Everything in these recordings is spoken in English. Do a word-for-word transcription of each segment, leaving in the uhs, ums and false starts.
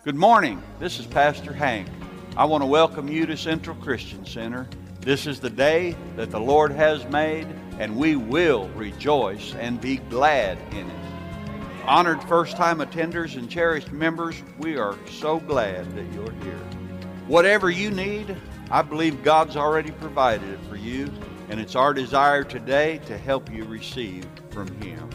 Good morning. This is Pastor Hank. I want to welcome you to Central Christian Center. This is the day that the Lord has made, and we will rejoice and be glad in it. Honored first-time attenders and cherished members, we are so glad that you're here. Whatever you need, I believe God's already provided it for you, and it's our desire today to help you receive from Him.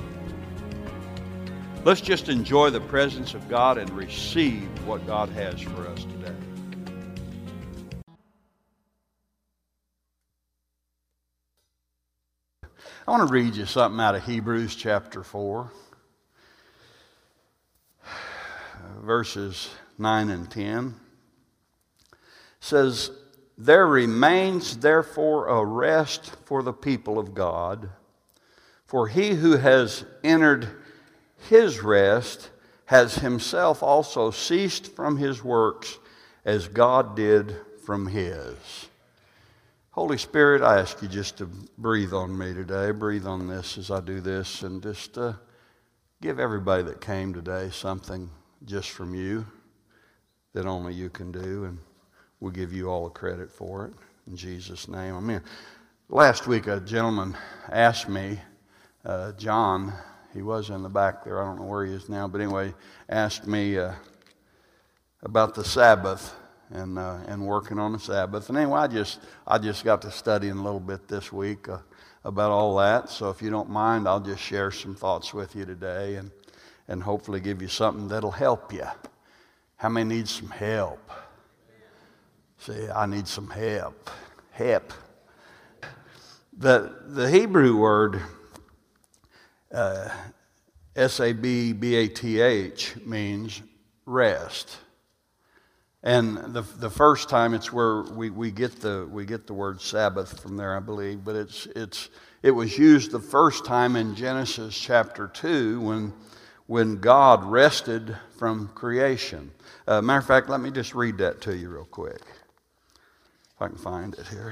Let's just enjoy the presence of God and receive what God has for us today. I want to read you something out of Hebrews chapter four, verses nine and ten. It says, "There remains therefore a rest for the people of God, for he who has entered his rest has himself also ceased from his works as God did from his." Holy Spirit, I ask you just to breathe on me today. Breathe on this as I do this, and just uh, give everybody that came today something just from you that only you can do, and we'll give you all the credit for it. In Jesus' name, amen. Last week a gentleman asked me, uh, John, he was in the back there, I don't know where he is now, but anyway, asked me uh, about the Sabbath and uh, and working on the Sabbath. And anyway, I just I just got to studying a little bit this week uh, about all that. So if you don't mind, I'll just share some thoughts with you today, and and hopefully give you something that'll help you. How many need some help? Say, I need some help. Help. The the Hebrew word Uh, S A B B A T H means rest, and the the first time it's where we, we get the we get the word Sabbath from there, I believe. But it's it's it was used the first time in Genesis chapter two when when God rested from creation. Uh, matter of fact, let me just read that to you real quick, if I can find it here.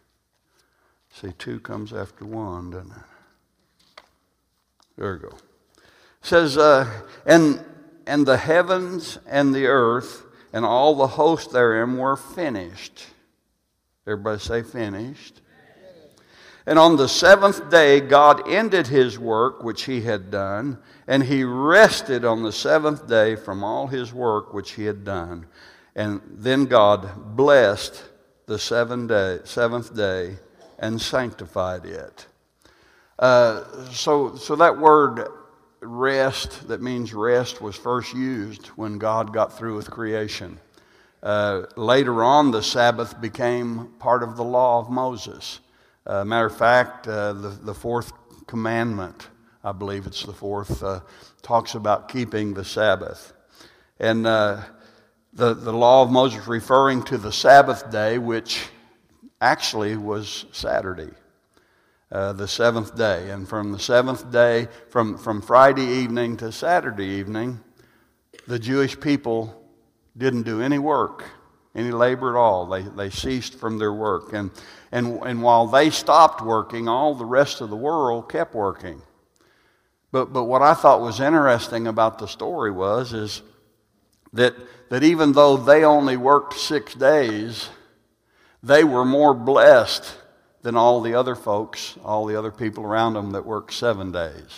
See, two comes after one, doesn't it? There we go. It says, uh, and, and the heavens and the earth and all the host therein were finished. Everybody say finished. And on the seventh day God ended his work which he had done, and he rested on the seventh day from all his work which he had done. And then God blessed the seven day, seventh day and sanctified it. Uh, so, so that word rest, that means rest, was first used when God got through with creation. Uh, later on, the Sabbath became part of the law of Moses. Uh, matter of fact, uh, the, the fourth commandment, I believe it's the fourth, uh, talks about keeping the Sabbath. And uh, the, the law of Moses referring to the Sabbath day, which actually was Saturday. Uh, the seventh day. And from the seventh day, from, from Friday evening to Saturday evening, the Jewish people didn't do any work, any labor at all. They, they ceased from their work. And, and, and while they stopped working, all the rest of the world kept working. But, but what I thought was interesting about the story was is that, that even though they only worked six days, they were more blessed than all the other folks, all the other people around them that worked seven days.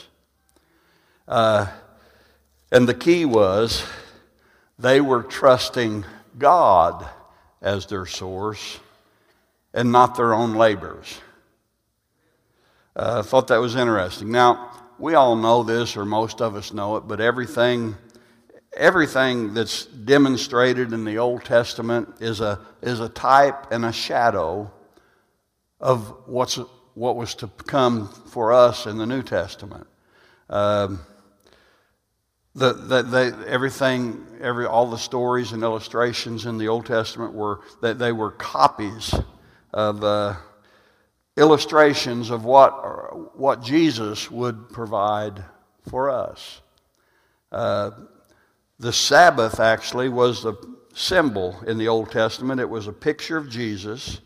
Uh, and the key was they were trusting God as their source and not their own labors. Uh, I thought that was interesting. Now, we all know this, or most of us know it, but everything everything that's demonstrated in the Old Testament is a is a type and a shadow of what's what was to come for us in the New Testament. Um, the, the, the everything, every all the stories and illustrations in the Old Testament were that they were copies of uh, illustrations of what what Jesus would provide for us. Uh, the Sabbath actually was a symbol in the Old Testament. It was a picture of Jesus.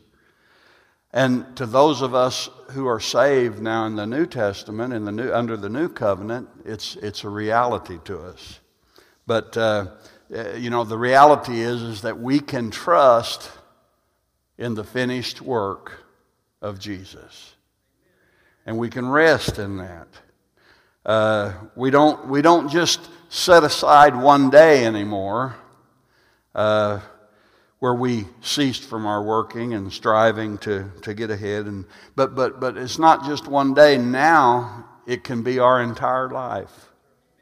And to those of us who are saved now in the New Testament, in the new, under the new covenant, it's it's a reality to us. But uh, uh, you know, the reality is, is that we can trust in the finished work of Jesus. And we can rest in that. Uh, we don't, we don't just set aside one day anymore uh, where we ceased from our working and striving to, to get ahead. And, but, but, but it's not just one day. Now it can be our entire life.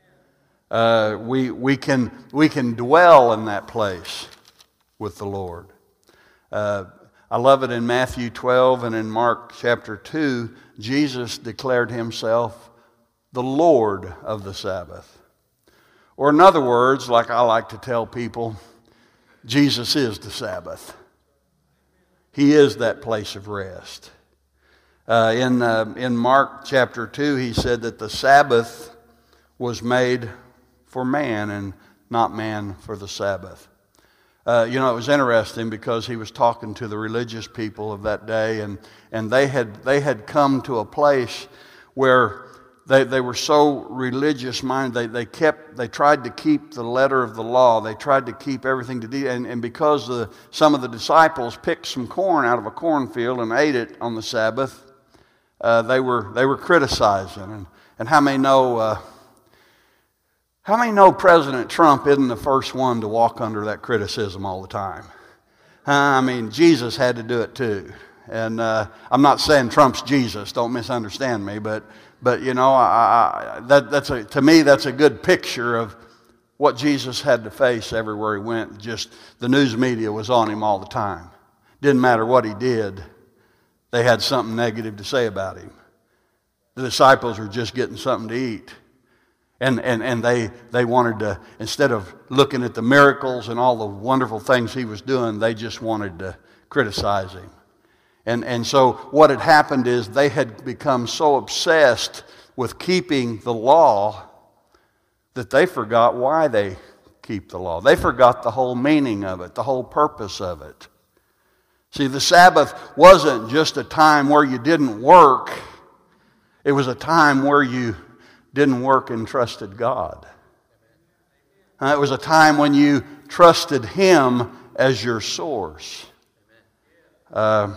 Uh, we, we, can, we can dwell in that place with the Lord. Uh, I love it in Matthew twelve and in Mark chapter two, Jesus declared himself the Lord of the Sabbath. Or in other words, like I like to tell people, Jesus is the Sabbath. He is that place of rest. Uh, in, uh, in Mark chapter two, he said that the Sabbath was made for man and not man for the Sabbath. Uh, you know, it was interesting because he was talking to the religious people of that day, and, and they had they had come to a place where they, they were so religious minded. They they kept they tried to keep the letter of the law. They tried to keep everything to do, and, and because the, some of the disciples picked some corn out of a cornfield and ate it on the Sabbath, uh, they were they were criticizing. And and how many know? Uh, How many know President Trump isn't the first one to walk under that criticism all the time? Uh, I mean, Jesus had to do it too. And uh, I'm not saying Trump's Jesus, don't misunderstand me, but but you know, I, I, that that's a, to me that's a good picture of what Jesus had to face everywhere he went. Just the news media was on him all the time. Didn't matter what he did, they had something negative to say about him. The disciples were just getting something to eat. And, and, and they, they wanted to, instead of looking at the miracles and all the wonderful things he was doing, they just wanted to criticize him. And, and so what had happened is they had become so obsessed with keeping the law that they forgot why they keep the law. They forgot the whole meaning of it, the whole purpose of it. See, the Sabbath wasn't just a time where you didn't work. It was a time where you didn't work and trusted God. Uh, it was a time when you trusted Him as your source. Uh,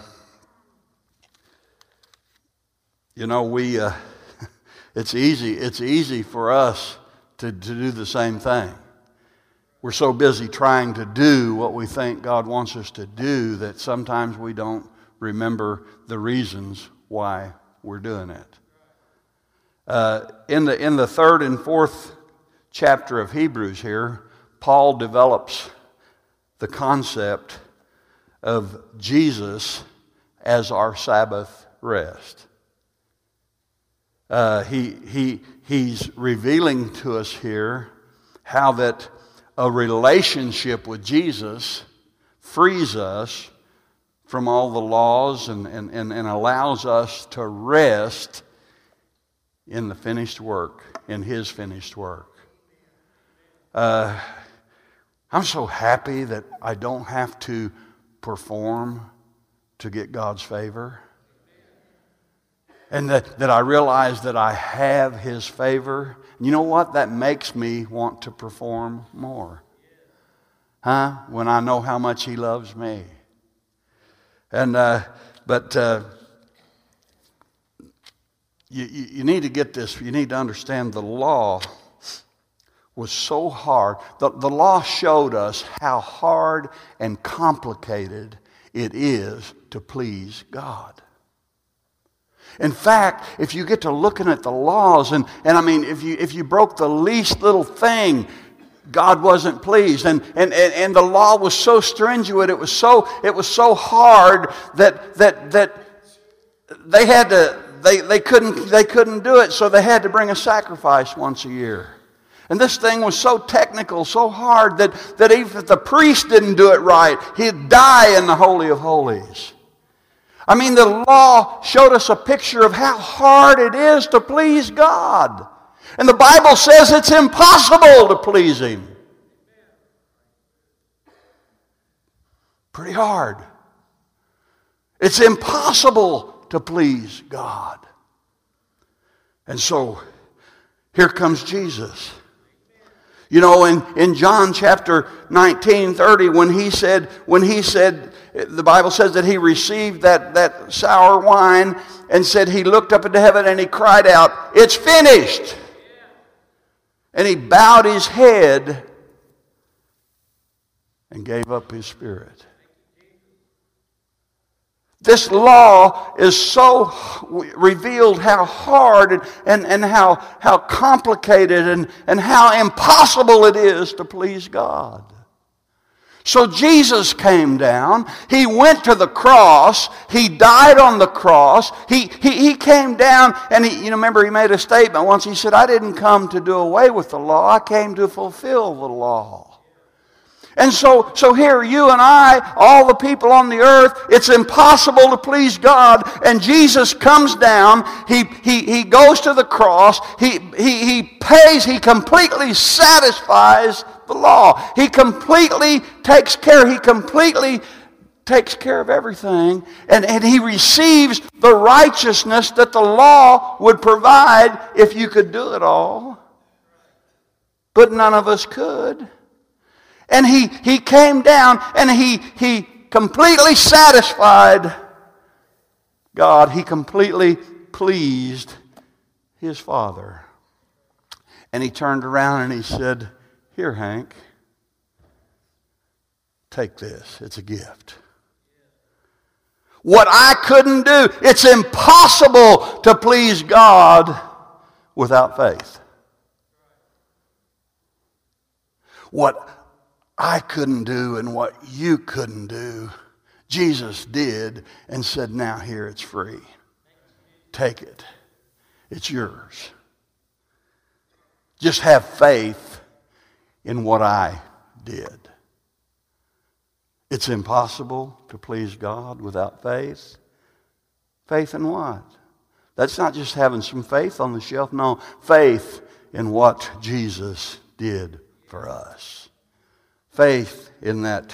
you know, we uh, it's easy. It's easy for us to, to do the same thing. We're so busy trying to do what we think God wants us to do that sometimes we don't remember the reasons why we're doing it. Uh, in the in the third and fourth chapter of Hebrews here, Paul develops the concept of Jesus as our Sabbath rest. Uh, he he he's revealing to us here how that a relationship with Jesus frees us from all the laws and and, and, and allows us to rest in the finished work, in His finished work. Uh, I'm so happy that I don't have to perform to get God's favor. And that, that I realize that I have His favor. And you know what? That makes me want to perform more. Huh? When I know how much He loves me. And, uh, but... Uh, You, you, you need to get this, you need to understand the law was so hard. The, the law showed us how hard and complicated it is to please God. In fact, if you get to looking at the laws, and, and I mean, if you, if you broke the least little thing, God wasn't pleased. And, and, and, and the law was so stringent, it was so, it was so hard that, that, that they had to, They, they, couldn't, they couldn't do it, so they had to bring a sacrifice once a year. And this thing was so technical, so hard, that, that even if the priest didn't do it right, he'd die in the Holy of Holies. I mean, the law showed us a picture of how hard it is to please God. And the Bible says it's impossible to please Him. Pretty hard. It's impossible to please God. And so, here comes Jesus. You know, in, in John chapter nineteen, thirty, when he said, when he said, the Bible says that he received that, that sour wine and said he looked up into heaven and he cried out, "It's finished." And he bowed his head and gave up his spirit. This law is so revealed how hard and, and, and how, how complicated and, and how impossible it is to please God. So Jesus came down, he went to the cross, he died on the cross, he, he, he came down and he, you know, remember he made a statement once, he said, "I didn't come to do away with the law, I came to fulfill the law." And so, so here, you and I, all the people on the earth, it's impossible to please God. And Jesus comes down, he, he, he goes to the cross, he, he, he pays, he completely satisfies the law. He completely takes care, he completely takes care of everything. And, and he receives the righteousness that the law would provide if you could do it all. But none of us could. And he, he came down and he, he completely satisfied God. He completely pleased his Father. And he turned around and he said, "Here, Hank, take this. It's a gift. What I couldn't do, it's impossible to please God without faith. What I couldn't do and what you couldn't do, Jesus did and said, now here, it's free. Take it. It's yours. Just have faith in what I did." It's impossible to please God without faith. Faith in what? That's not just having some faith on the shelf. No, faith in what Jesus did for us. Faith in that,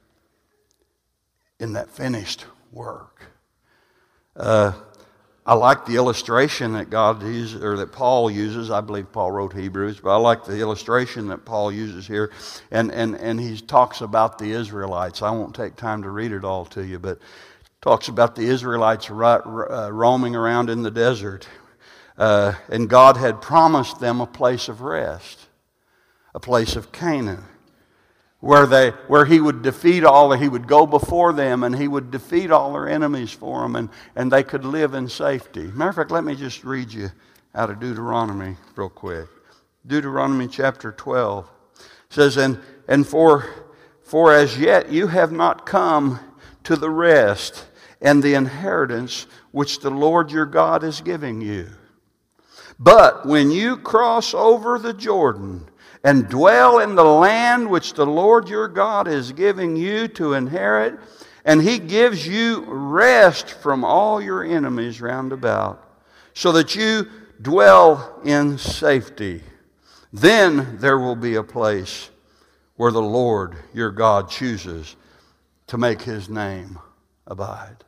in that finished work. Uh, I like the illustration that God uses, or that Paul uses. I believe Paul wrote Hebrews, but I like the illustration that Paul uses here. And, and, and he talks about the Israelites. I won't take time to read it all to you, but talks about the Israelites ro- uh, roaming around in the desert. Uh, and God had promised them a place of rest, a place of Canaan, where they, where he would defeat all, he would go before them and he would defeat all their enemies for them, and, and they could live in safety. Matter of fact, let me just read you out of Deuteronomy real quick. Deuteronomy chapter twelve says, and, and for, for as yet you have not come to the rest and the inheritance which the Lord your God is giving you. But when you cross over the Jordan and dwell in the land which the Lord your God is giving you to inherit, and he gives you rest from all your enemies round about, so that you dwell in safety, then there will be a place where the Lord your God chooses to make his name abide.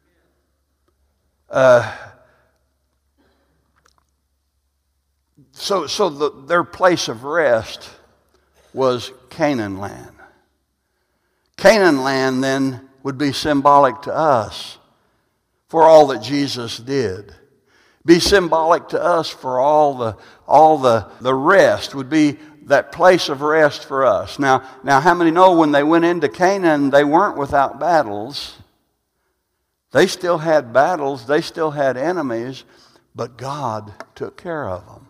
Uh, So, so the, their place of rest was Canaan land. Canaan land then would be symbolic to us for all that Jesus did. Be symbolic to us for all the all the, the rest would be that place of rest for us. Now, now, how many know when they went into Canaan, they weren't without battles? They still had battles. They still had enemies, but God took care of them.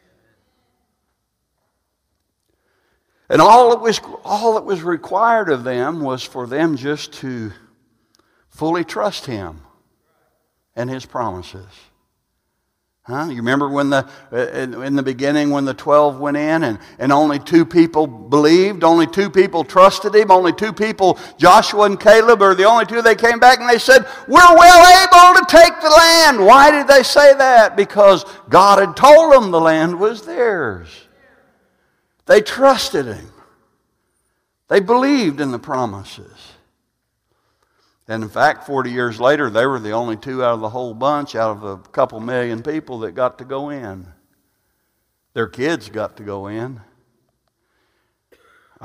And all that was all that was required of them was for them just to fully trust him and his promises. Huh? You remember when the in, in the beginning when the twelve went in and, and only two people believed, only two people trusted him, only two people, Joshua and Caleb, are the only two. They came back and they said, "We're well able to take the land." Why did they say that? Because God had told them the land was theirs. They trusted him. They believed in the promises. And in fact, forty years later, they were the only two out of the whole bunch, out of a couple million people that got to go in. Their kids got to go in.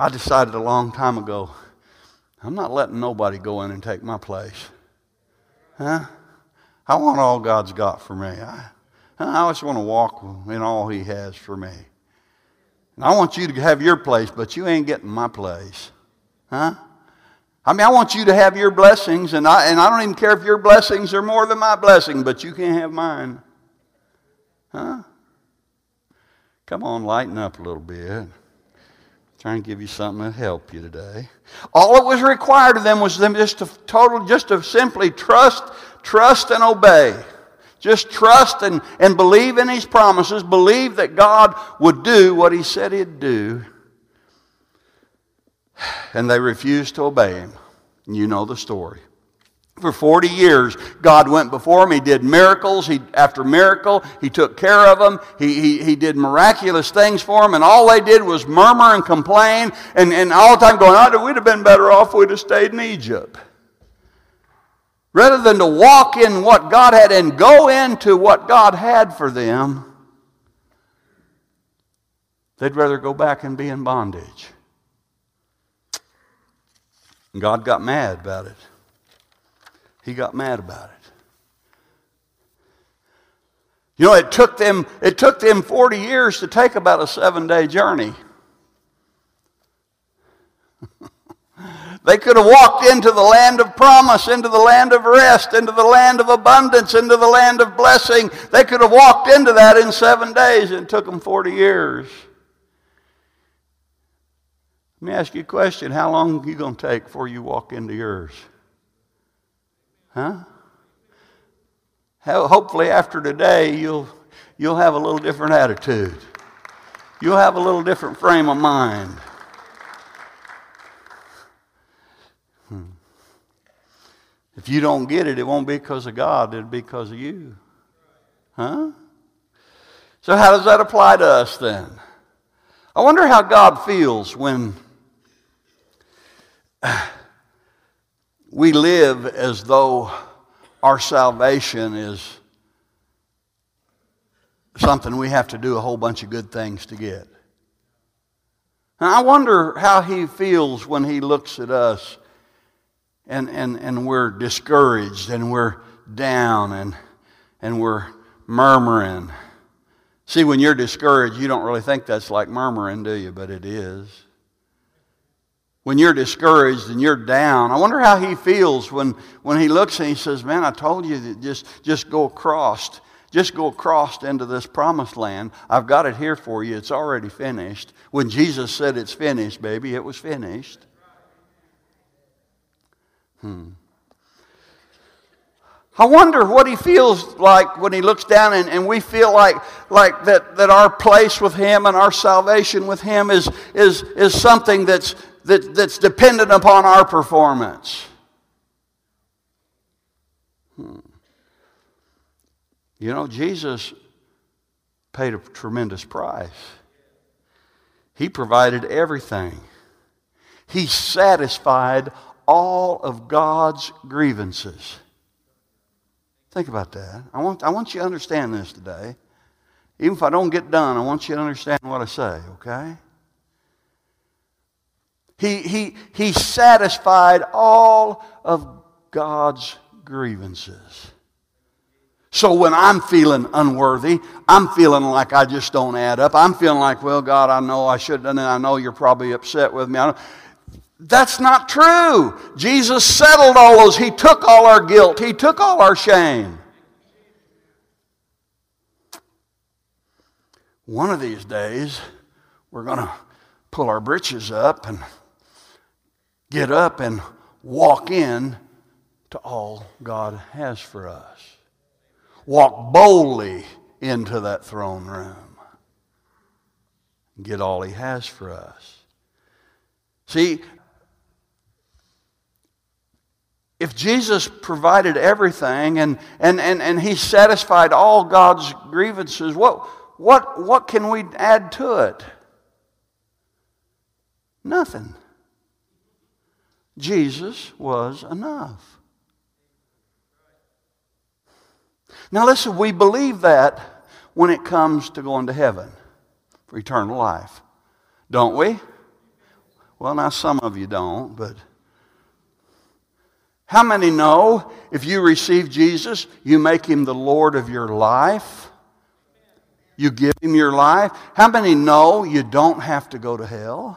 I decided a long time ago, I'm not letting nobody go in and take my place. Huh? I want all God's got for me. I, I just want to walk in all He has for me. And I want you to have your place, but you ain't getting my place. Huh? I mean, I want you to have your blessings, and I, and I don't even care if your blessings are more than my blessing, but you can't have mine. Huh? Come on, lighten up a little bit. Trying to give you something that'll help you today. All that was required of them was them just to total, just to simply trust, trust and obey. Just trust and, and believe in His promises. Believe that God would do what He said He'd do. And they refused to obey Him. You know the story. For forty years, God went before them. He did miracles he, after miracle. He took care of them. He, he, he did miraculous things for them. And all they did was murmur and complain. And, and all the time going, oh, we'd have been better off if we'd have stayed in Egypt. Rather than to walk in what God had and go into what God had for them, they'd rather go back and be in bondage. And God got mad about it. He got mad about it. You know, it took them, it took them forty years to take about a seven-day journey. They could have walked into the land of promise, into the land of rest, into the land of abundance, into the land of blessing. They could have walked into that in seven days, and it took them forty years. Let me ask you a question. How long are you going to take before you walk into yours? Huh? Hopefully after today, you'll, you'll have a little different attitude. You'll have a little different frame of mind. Hmm. If you don't get it, it won't be because of God. It'll be because of you. Huh? So how does that apply to us then? I wonder how God feels when we live as though our salvation is something we have to do a whole bunch of good things to get. And I wonder how He feels when He looks at us and, and, and we're discouraged and we're down and, and we're murmuring. See, when you're discouraged, you don't really think that's like murmuring, do you? But it is. When you're discouraged and you're down, I wonder how He feels when, when He looks and He says, man, I told you that just, just go across. Just go across into this promised land. I've got it here for you. It's already finished. When Jesus said it's finished, baby, it was finished. Hmm. I wonder what He feels like when He looks down and, and we feel like, like that, that our place with Him and our salvation with Him is, is, is something that's, that, that's dependent upon our performance. Hmm. You know, Jesus paid a tremendous price. He provided everything. He satisfied all of God's grievances. Think about that. I want, I want you to understand this today. Even if I don't get done, I want you to understand what I say, okay? He, he, he satisfied all of God's grievances. So when I'm feeling unworthy, I'm feeling like I just don't add up. I'm feeling like, well, God, I know I should have done it. I know you're probably upset with me. I don't, That's not true. Jesus settled all those. He took all our guilt. He took all our shame. One of these days, we're going to pull our britches up and get up and walk in to all God has for us. Walk boldly into that throne room. Get all He has for us. See, if Jesus provided everything and, and, and, and He satisfied all God's grievances, what, what, what can we add to it? Nothing. Jesus was enough. Now listen, we believe that when it comes to going to heaven for eternal life. Don't we? Well, now some of you don't, but how many know if you receive Jesus, you make Him the Lord of your life? You give Him your life? How many know you don't have to go to hell?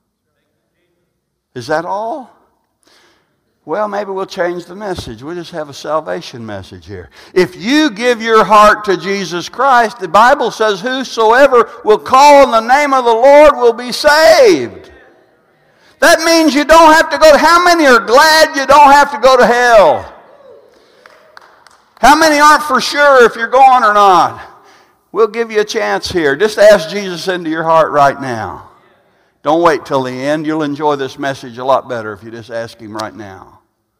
Is that all? Well, maybe we'll change the message. We'll just have a salvation message here. If you give your heart to Jesus Christ, the Bible says, whosoever will call on the name of the Lord will be saved. That means you don't have to go. How many are glad you don't have to go to hell? How many aren't for sure if you're going or not? We'll give you a chance here. Just ask Jesus into your heart right now. Don't wait till the end. You'll enjoy this message a lot better if you just ask Him right now.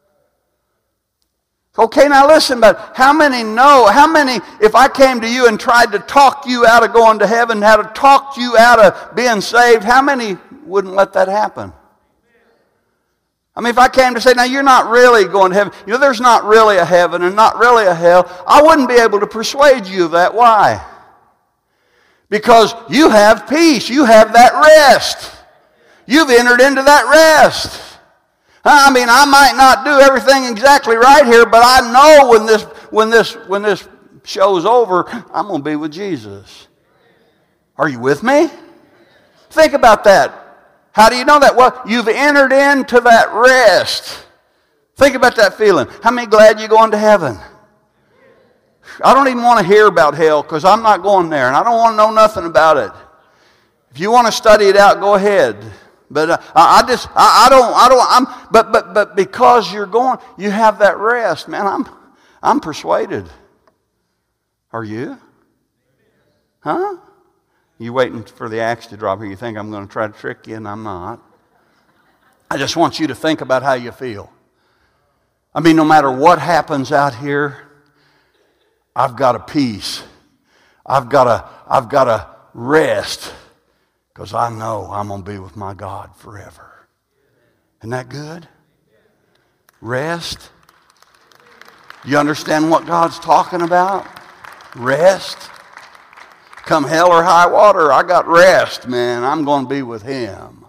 Okay, now listen, but how many know, how many, if I came to you and tried to talk you out of going to heaven, how to talk you out of being saved, how many wouldn't let that happen? I mean, if I came to say, now you're not really going to heaven, you know, there's not really a heaven and not really a hell, I wouldn't be able to persuade you of that. Why? Because you have peace. You have that rest. You've entered into that rest. I mean, I might not do everything exactly right here, but I know when this when this when this show's over, I'm going to be with Jesus. Are you with me? Think about that. How do you know that? Well, you've entered into that rest. Think about that feeling. How many glad you're going to heaven? I don't even want to hear about hell because I'm not going there, and I don't want to know nothing about it. If you want to study it out, go ahead. But uh, I just, I, I don't, I don't, I'm, but, but, but because you're going, you have that rest, man. I'm, I'm persuaded. Are you? Huh? You waiting for the axe to drop here? You think I'm going to try to trick you, and I'm not. I just want you to think about how you feel. I mean, no matter what happens out here, I've got a peace. I've got a, I've got a rest because I know I'm going to be with my God forever. Isn't that good? Rest. You understand what God's talking about? Rest. Come hell or high water, I got rest, man. I'm going to be with Him.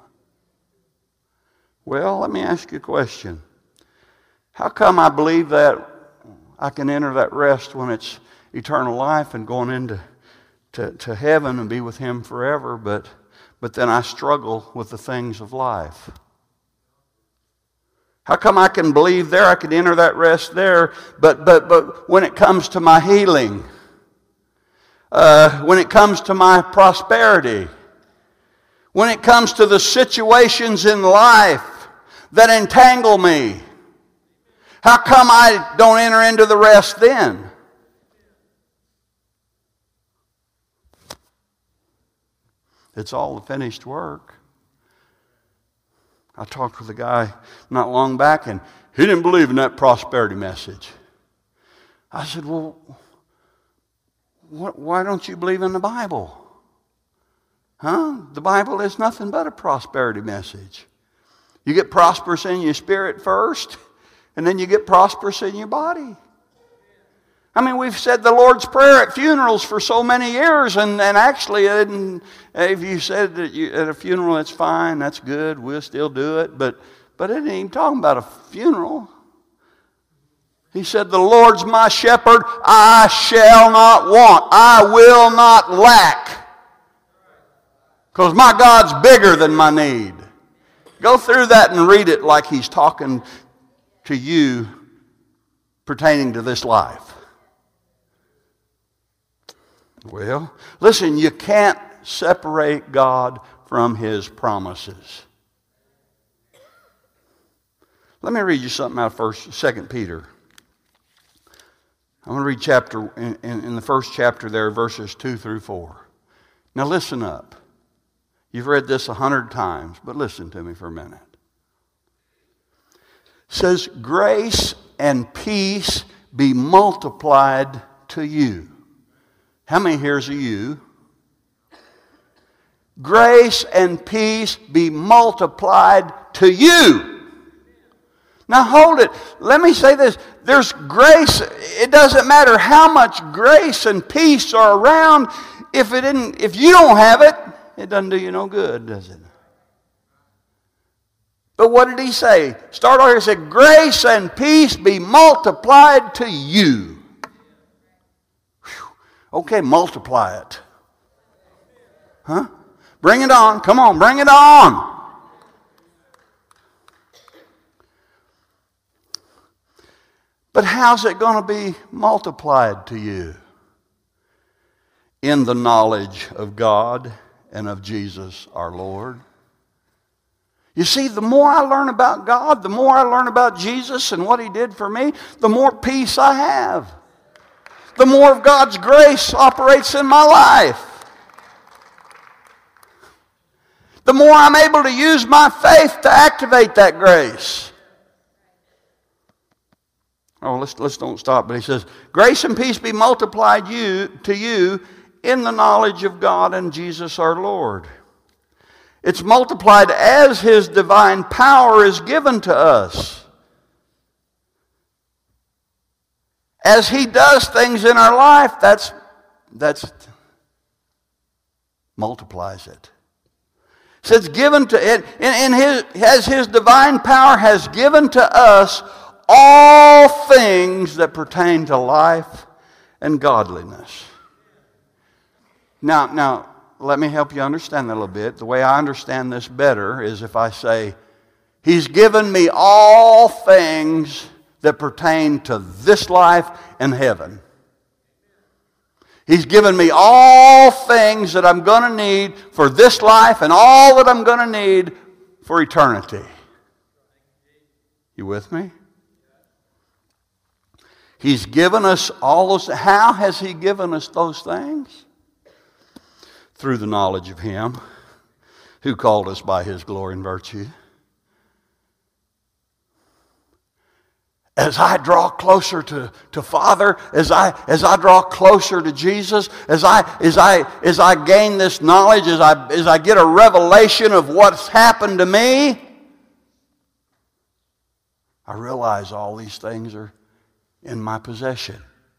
Well, let me ask you a question. How come I believe that I can enter that rest when it's eternal life and going into to, to heaven and be with Him forever, but, but then I struggle with the things of life? How come I can believe there, I can enter that rest there, but, but, but when it comes to my healing, uh, when it comes to my prosperity, when it comes to the situations in life that entangle me, how come I don't enter into the rest then? It's all the finished work. I talked with a guy not long back, and he didn't believe in that prosperity message. I said, well, what, why don't you believe in the Bible? Huh? The Bible is nothing but a prosperity message. You get prosperous in your spirit first, and then you get prosperous in your body. I mean, we've said the Lord's Prayer at funerals for so many years, and, and actually, it didn't, if you said that you, at a funeral, that's fine, that's good, we'll still do it, but, but it ain't even talking about a funeral. He said, the Lord's my shepherd, I shall not want, I will not lack, because my God's bigger than my need. Go through that and read it like He's talking to you pertaining to this life. Well, listen, you can't separate God from His promises. Let me read you something out of First, Second Peter. I'm going to read chapter in, in, in the first chapter there, verses two through four. Now listen up. You've read this a hundred times, but listen to me for a minute. It says, grace and peace be multiplied to you. How many here's a you? Grace and peace be multiplied to you. Now hold it. Let me say this. There's grace. It doesn't matter how much grace and peace are around. If it didn't, if you don't have it, it doesn't do you no good, does it? But what did he say? Start over, he said, grace and peace be multiplied to you. Whew. Okay, multiply it. Huh? Bring it on. Come on, bring it on. But how's it going to be multiplied to you? In the knowledge of God and of Jesus our Lord. You see, the more I learn about God, the more I learn about Jesus and what He did for me, the more peace I have. The more of God's grace operates in my life. The more I'm able to use my faith to activate that grace. Oh, let's, let's don't stop. But he says, grace and peace be multiplied you, to you in the knowledge of God and Jesus our Lord. It's multiplied as His divine power is given to us. As He does things in our life, that's, that's multiplies it. It says given to it, in, in his, as His divine power has given to us all things that pertain to life and godliness. Now, now, let me help you understand that a little bit. The way I understand this better is if I say, He's given me all things that pertain to this life and heaven. He's given me all things that I'm going to need for this life and all that I'm going to need for eternity. You with me? He's given us all those. How has He given us those things? Through the knowledge of Him who called us by His glory and virtue. As I draw closer to, to Father, as I as I draw closer to Jesus, as I as I as I gain this knowledge, as I as I get a revelation of what's happened to me, I realize all these things are in my possession.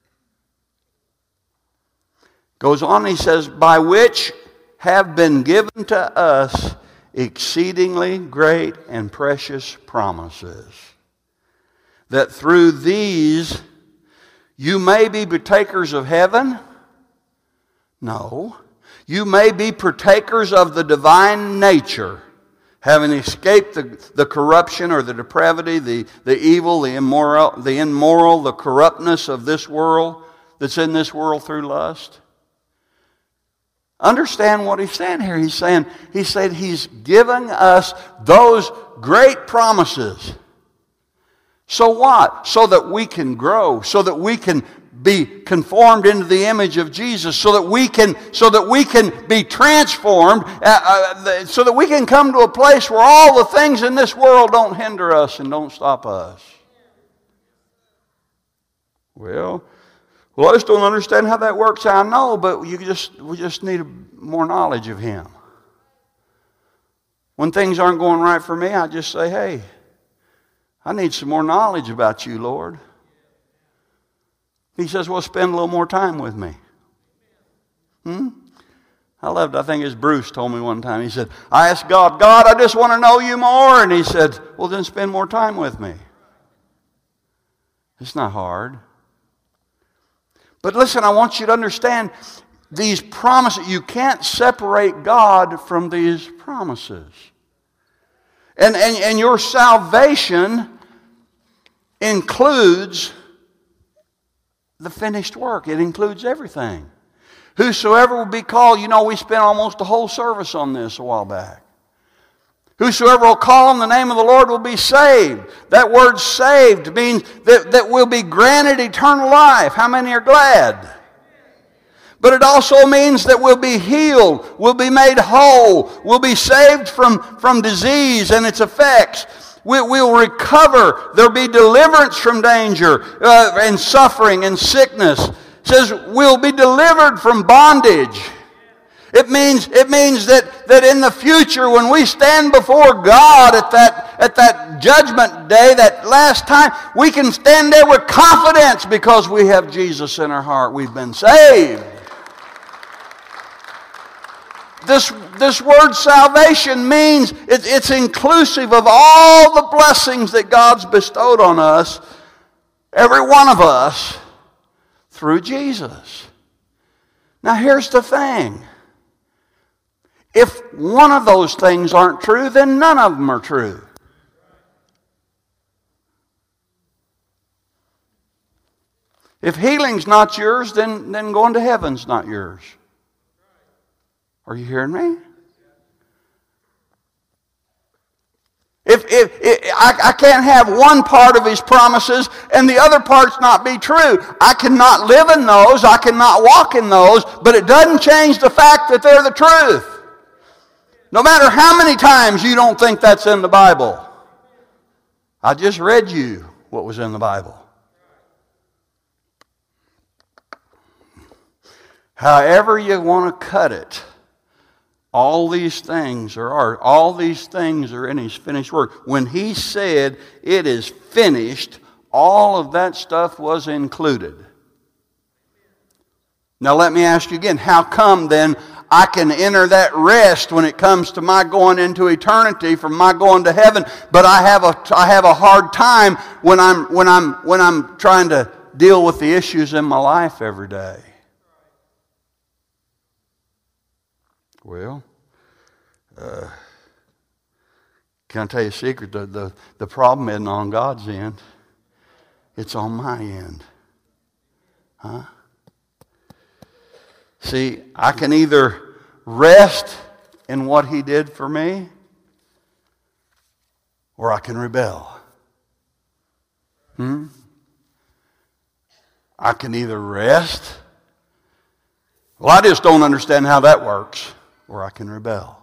Goes on, he says, by which have been given to us exceedingly great and precious promises, that through these you may be partakers of heaven. No, you may be partakers of the divine nature, having escaped the, the corruption or the depravity, the, the evil, the immoral, the immoral, the corruptness of this world that's in this world through lust. Understand what he's saying here. He's saying, he said he's giving us those great promises. So what? So that we can grow, so that we can be conformed into the image of Jesus, so that we can, so that we can be transformed, uh, uh, so that we can come to a place where all the things in this world don't hinder us and don't stop us. Well, well, I just don't understand how that works. I know, but you just we just need more knowledge of Him. When things aren't going right for me, I just say, hey, I need some more knowledge about you, Lord. He says, well, spend a little more time with me. Hmm? I loved, I think it was Bruce told me one time, he said, I asked God, God, I just want to know you more. And He said, well, then spend more time with me. It's not hard. But listen, I want you to understand these promises. You can't separate God from these promises. And, and, and your salvation includes the finished work. It includes everything. Whosoever will be called, you know, we spent almost a whole service on this a while back. Whosoever will call on the name of the Lord will be saved. That word saved means that, that we'll be granted eternal life. How many are glad? But it also means that we'll be healed, we'll be made whole, we'll be saved from, from disease and its effects. We, we'll recover. There'll be deliverance from danger uh, and suffering and sickness. It says we'll be delivered from bondage. It means, it means that, that in the future when we stand before God at that, at that judgment day, that last time, we can stand there with confidence because we have Jesus in our heart. We've been saved. this, this word salvation means it, it's inclusive of all the blessings that God's bestowed on us, every one of us, through Jesus. Now here's the thing. If one of those things aren't true, then none of them are true. If healing's not yours, then, then going to heaven's not yours. Are you hearing me? If, if, if I, I can't have one part of His promises and the other parts not be true. I cannot live in those, I cannot walk in those, but it doesn't change the fact that they're the truth. No matter how many times you don't think that's in the Bible. I just read you what was in the Bible. However you want to cut it, all these things are, are all these things are in His finished work. When He said it is finished, all of that stuff was included. Now let me ask you again, how come then I can enter that rest when it comes to my going into eternity, from my going to heaven, but I have a I have a hard time when I'm when I'm when I'm trying to deal with the issues in my life every day? Well, uh, can I tell you a secret? The, the, the problem isn't on God's end. It's on my end. Huh? See, I can either rest in what He did for me, or I can rebel. Hmm? I can either rest. Well, I just don't understand how that works. Or I can rebel.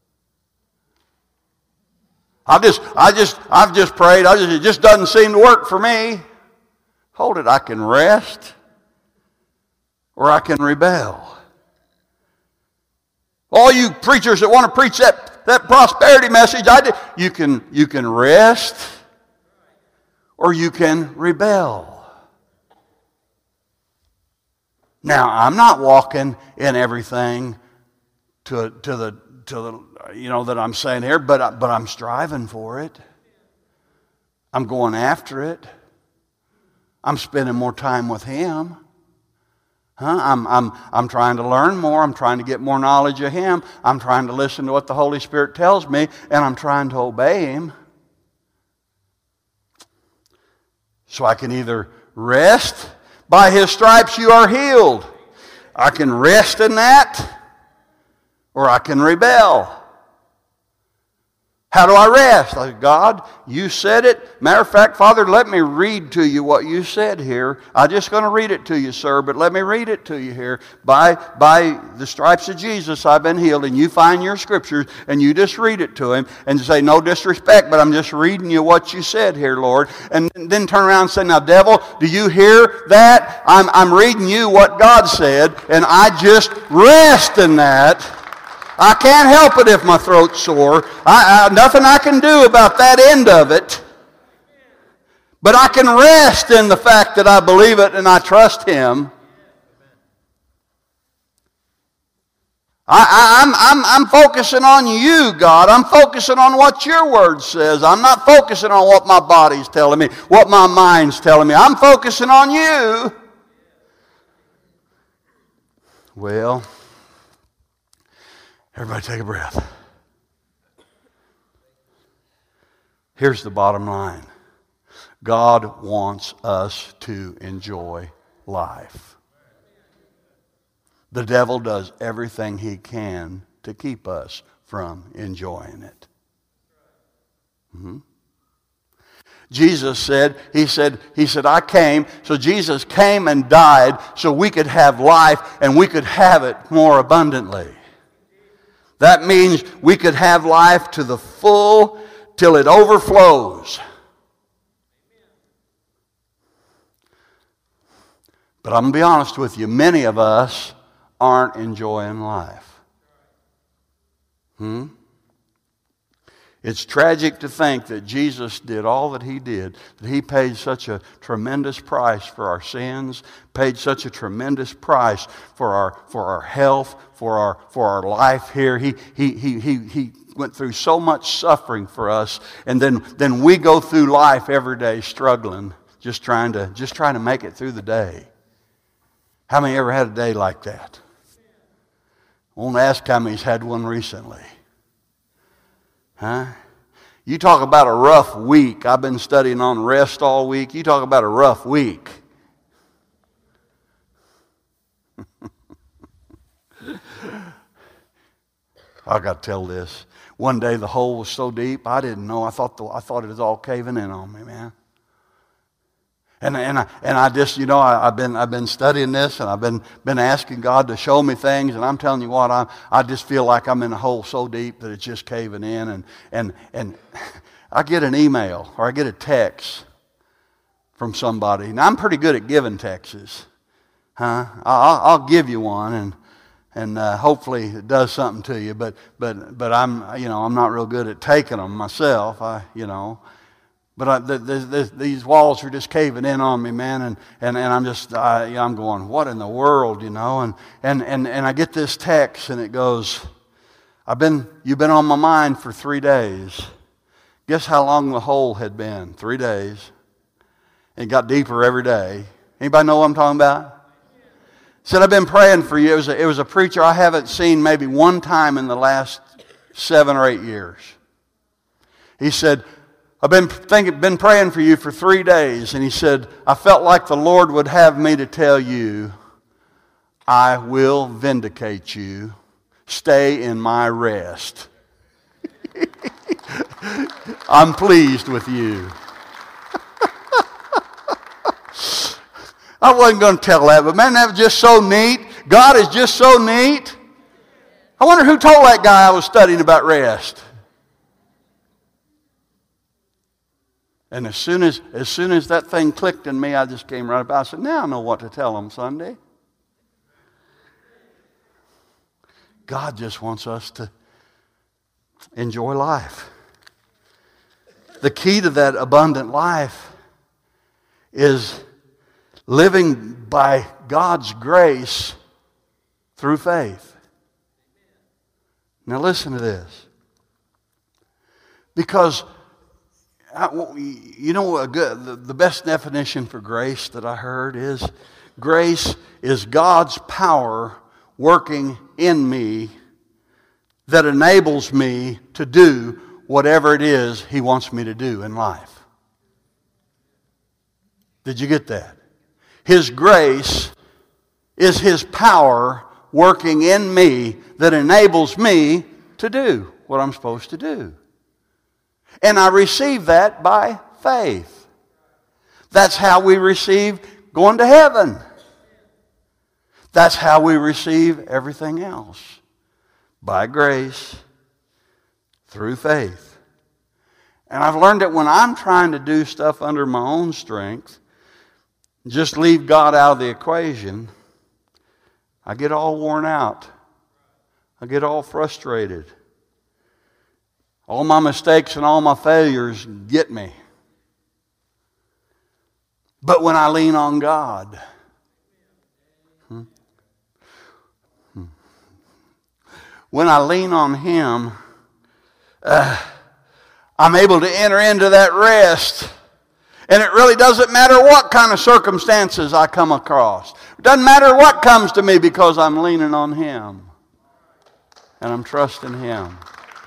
I've just, I just, I've just prayed. I just, it just doesn't seem to work for me. Hold it. I can rest, or I can rebel. All you preachers that want to preach that, that prosperity message, I did, you can, you can rest, or you can rebel. Now, I'm not walking in everything to, to the to the you know that I'm saying here, but but I'm striving for it. I'm going after it. I'm spending more time with Him. Huh? I'm I'm I'm trying to learn more. I'm trying to get more knowledge of Him. I'm trying to listen to what the Holy Spirit tells me, and I'm trying to obey Him. So I can either rest. By His stripes you are healed. I can rest in that, or I can rebel. How do I rest? I, God, you said it. Matter of fact, Father, let me read to you what you said here. I'm just going to read it to you, sir, but let me read it to you here. By, by the stripes of Jesus, I've been healed, and you find your scriptures, and you just read it to Him, and say, no disrespect, but I'm just reading you what you said here, Lord. And then turn around and say, now, devil, do you hear that? I'm, I'm reading you what God said, and I just rest in that. I can't help it if my throat's sore. I, I, nothing I can do about that end of it. But I can rest in the fact that I believe it and I trust Him. I, I, I'm, I'm, I'm focusing on you, God. I'm focusing on what your word says. I'm not focusing on what my body's telling me, what my mind's telling me. I'm focusing on you. Well, everybody take a breath. Here's the bottom line. God wants us to enjoy life. The devil does everything he can to keep us from enjoying it. Mm-hmm. Jesus said, he said, he said, I came, so Jesus came and died so we could have life and we could have it more abundantly. That means we could have life to the full till it overflows. But I'm going to be honest with you, many of us aren't enjoying life. Hmm? It's tragic to think that Jesus did all that he did, that he paid such a tremendous price for our sins, paid such a tremendous price for our for our health, for our for our life here. He he he he he went through so much suffering for us, and then then we go through life every day struggling, just trying to just trying to make it through the day. How many ever had a day like that? I won't ask how many's had one recently. Huh? You talk about a rough week. I've been studying on rest all week. You talk about a rough week. I got to tell this. One day the hole was so deep, I didn't know. I thought the, I thought it was all caving in on me, man. And and I and I just, you know, I, I've been I've been studying this, and I've been been asking God to show me things, and I'm telling you what, I I just feel like I'm in a hole so deep that it's just caving in, and and and I get an email or I get a text from somebody. Now I'm pretty good at giving texts, huh? I'll, I'll give you one, and and uh, hopefully it does something to you. But but but I'm you know I'm not real good at taking them myself. I you know. But I, the, the, the, these walls are just caving in on me, man, and, and, and I'm just, I, you know, I'm going, what in the world, you know? And, and, and, and I get this text, and it goes, I've been, you've been on my mind for three days. Guess how long the hole had been? Three days. It got deeper every day. Anybody know what I'm talking about? Said, I've been praying for you. It was a, it was a preacher I haven't seen maybe one time in the last seven or eight years. He said, I've been thinking, been praying for you for three days, and he said, I felt like the Lord would have me to tell you, I will vindicate you. Stay in my rest. I'm pleased with you. I wasn't going to tell that, but man, that was just so neat. God is just so neat. I wonder who told that guy I was studying about rest. And as soon as, as soon as that thing clicked in me, I just came right about. I said, now I know what to tell them Sunday. God just wants us to enjoy life. The key to that abundant life is living by God's grace through faith. Now listen to this. Because you know, a good, the, the best definition for grace that I heard is, grace is God's power working in me that enables me to do whatever it is He wants me to do in life. Did you get that? His grace is His power working in me that enables me to do what I'm supposed to do. And I receive that by faith. That's how we receive going to heaven. That's how we receive everything else. By grace, through faith. And I've learned that when I'm trying to do stuff under my own strength, just leave God out of the equation, I get all worn out. I get all frustrated. All my mistakes and all my failures get me. But when I lean on God, hmm, hmm, when I lean on Him, uh, I'm able to enter into that rest. And it really doesn't matter what kind of circumstances I come across. It doesn't matter what comes to me because I'm leaning on Him. And I'm trusting Him.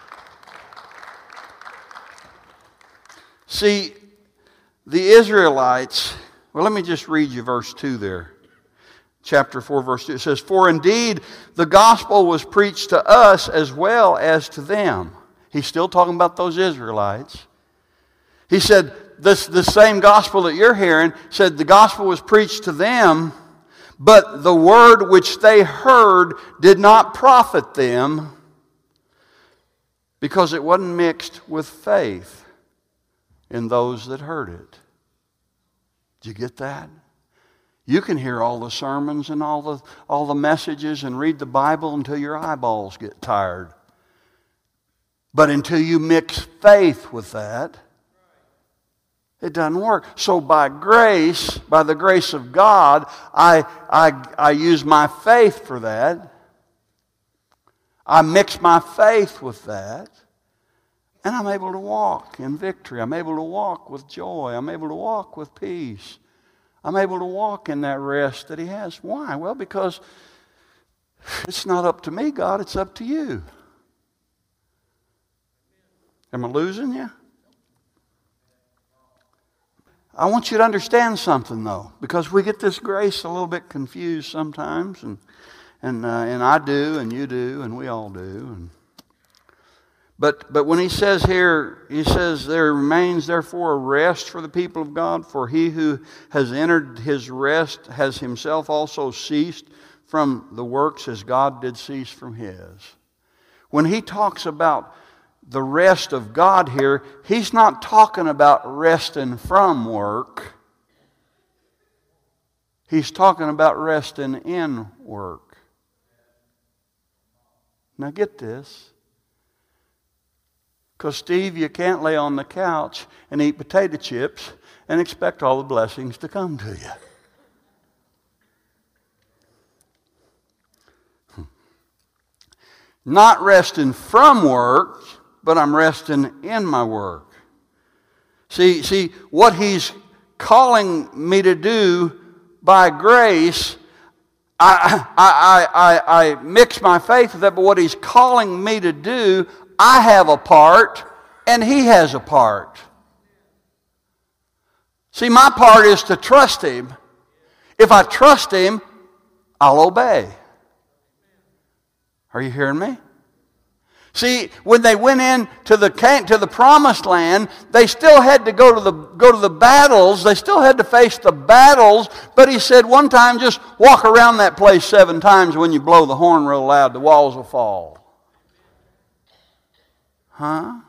See, the Israelites, well, let me just read you verse two there. Chapter four, verse two. It says, for indeed the gospel was preached to us as well as to them. He's still talking about those Israelites. He said, this, this same gospel that you're hearing, said the gospel was preached to them, but the word which they heard did not profit them because it wasn't mixed with faith in those that heard it. Did you get that? You can hear all the sermons and all the, all the messages and read the Bible until your eyeballs get tired. But until you mix faith with that, it doesn't work. So by grace, by the grace of God, I, I, I use my faith for that. I mix my faith with that. And I'm able to walk in victory. I'm able to walk with joy. I'm able to walk with peace. I'm able to walk in that rest that He has. Why? Well, because it's not up to me, God. It's up to you. Am I losing you? I want you to understand something, though, because we get this grace a little bit confused sometimes, and and uh, and I do, and you do, and we all do. And, but but when he says here, he says, there remains therefore a rest for the people of God, for he who has entered his rest has himself also ceased from the works as God did cease from his. When he talks about the rest of God here, he's not talking about resting from work. He's talking about resting in work. Now get this. Because, Steve, you can't lay on the couch and eat potato chips and expect all the blessings to come to you. Not resting from work, but I'm resting in my work. See, see, what he's calling me to do by grace, I, I, I, I mix my faith with that, but what he's calling me to do, I have a part, and he has a part. See, my part is to trust him. If I trust him, I'll obey. Are you hearing me? See, when they went into the to the promised land, they still had to go to the go to the battles. They still had to face the battles. But he said one time, just walk around that place seven times. When you blow the horn real loud, the walls will fall. Huh?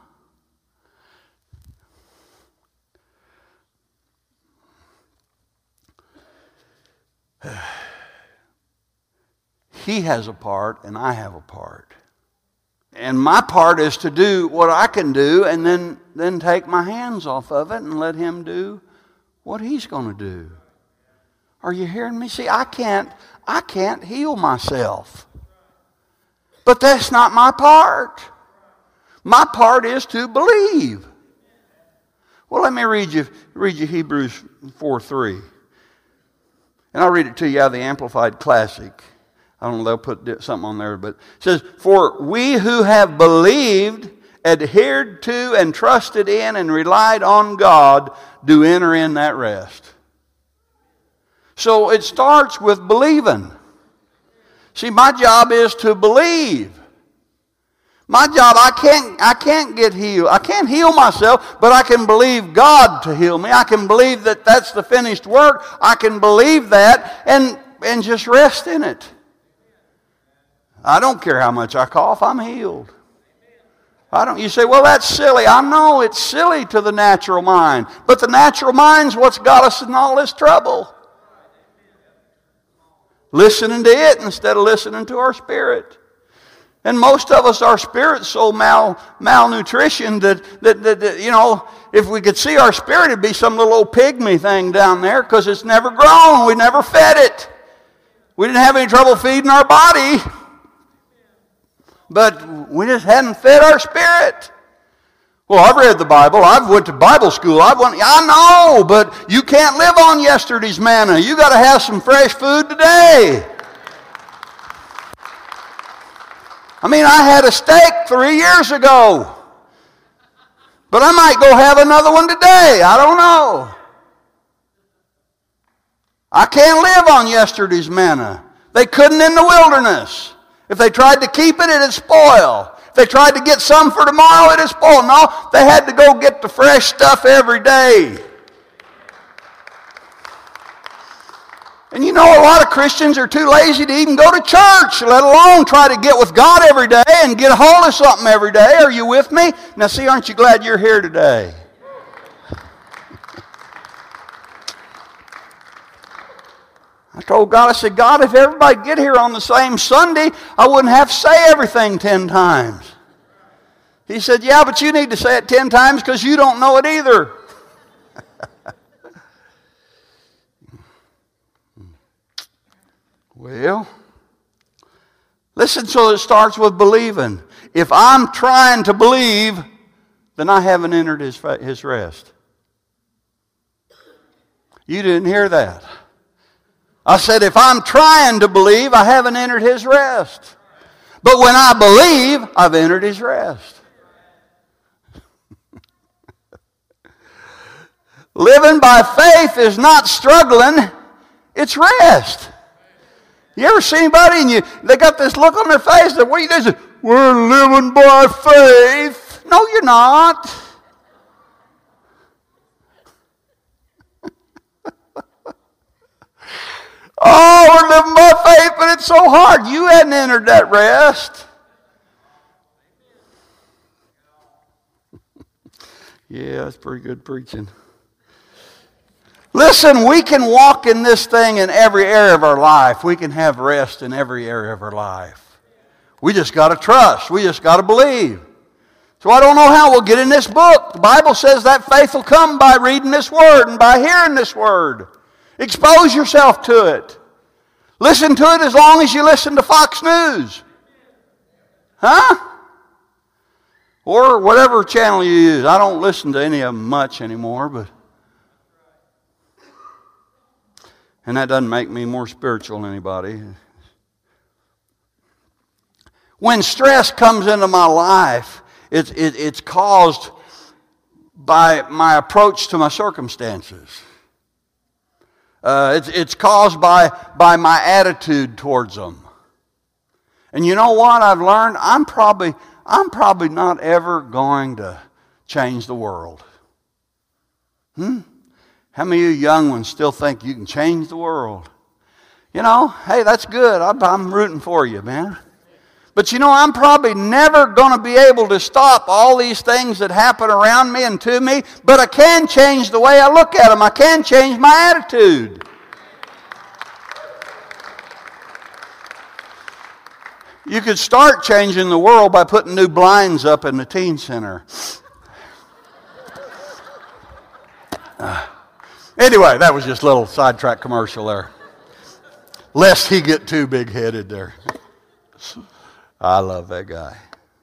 He has a part, and I have a part. And my part is to do what I can do and then, then take my hands off of it and let him do what he's going to do. Are you hearing me? See, I can't, I can't heal myself. But that's not my part. My part is to believe. Well, let me read you, read you Hebrews four three. And I'll read it to you out of the Amplified Classic. I don't know, they'll put something on there, but it says, for we who have believed, adhered to, and trusted in, and relied on God, do enter in that rest. So it starts with believing. See, my job is to believe. My job, I can't, I can't get healed. I can't heal myself, but I can believe God to heal me. I can believe that that's the finished work. I can believe that and, and just rest in it. I don't care how much I cough, I'm healed. I don't. You say, well, that's silly. I know it's silly to the natural mind. But the natural mind's what's got us in all this trouble. Listening to it instead of listening to our spirit. And most of us, our spirit's so mal, malnutrition that, that, that, that, you know, if we could see our spirit, it'd be some little old pygmy thing down there because it's never grown. We never fed it. We didn't have any trouble feeding our body. But we just hadn't fed our spirit. Well, I've read the Bible. I've went to Bible school. I've went, I know, but you can't live on yesterday's manna. You got to have some fresh food today. I mean, I had a steak three years ago. But I might go have another one today. I don't know. I can't live on yesterday's manna. They couldn't in the wilderness. If they tried to keep it, it'd spoil. If they tried to get some for tomorrow, it'd spoil. No, they had to go get the fresh stuff every day. And you know, a lot of Christians are too lazy to even go to church, let alone try to get with God every day and get a hold of something every day. Are you with me? Now see, aren't you glad you're here today? I told God, I said, God, if everybody get here on the same Sunday, I wouldn't have to say everything ten times. He said, yeah, but you need to say it ten times because you don't know it either. Well, listen, so it starts with believing. If I'm trying to believe, then I haven't entered his, his rest. You didn't hear that. I said, if I'm trying to believe, I haven't entered his rest. But when I believe, I've entered his rest. Living by faith is not struggling, it's rest. You ever see anybody and you they got this look on their face that what are you doing? We're living by faith. No, you're not. Oh, we're living by faith, but it's so hard. You hadn't entered that rest. Yeah, that's pretty good preaching. Listen, we can walk in this thing in every area of our life. We can have rest in every area of our life. We just got to trust. We just got to believe. So I don't know how we'll get in this book. The Bible says that faith will come by reading this word and by hearing this word. Expose yourself to it. Listen to it as long as you listen to Fox News. Huh? Or whatever channel you use. I don't listen to any of them much anymore, but and that doesn't make me more spiritual than anybody. When stress comes into my life, it, it, it's caused by my approach to my circumstances. Uh, it's, it's caused by, by my attitude towards them. And you know what I've learned? I'm probably, I'm probably not ever going to change the world. Hmm? How many of you young ones still think you can change the world? You know, hey, that's good. I'm, I'm rooting for you, man. But you know, I'm probably never going to be able to stop all these things that happen around me and to me, but I can change the way I look at them. I can change my attitude. You could start changing the world by putting new blinds up in the teen center. Uh, anyway, that was just a little sidetrack commercial there. Lest he get too big-headed there. I love that guy.